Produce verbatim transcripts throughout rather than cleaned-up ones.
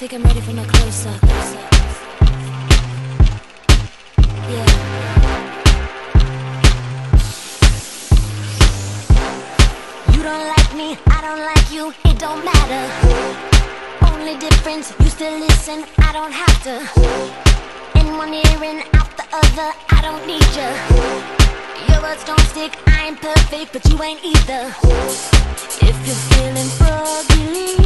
think I'm ready for my close-up. Yeah. You don't like me, I don't like you, it don't matter. Only difference, you still listen, I don't have to. In one ear and out the other, I don't need you. Your words don't stick, I ain't perfect, but you ain't either. If you're feeling froggy,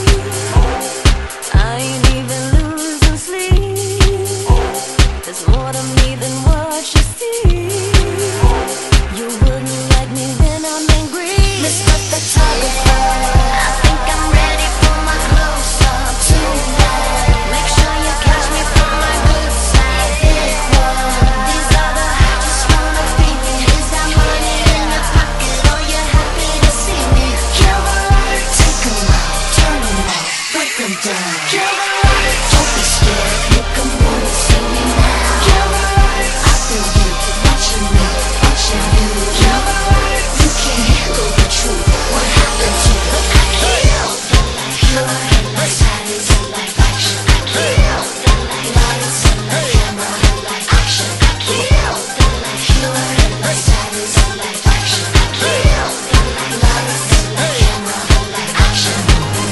I ain't even losing sleep. There's more to me than what you see. You wouldn't like me when I'm angry. Mister Photographer, I think I'm ready for my close-up tonight. Make sure you catch me from my good side. This one, these are the I just wanna be. Is that money in your pocket or you happy to see me? Kill the lights, take 'em out, turn 'em off, break 'em down. Kill the lights, don't be scared.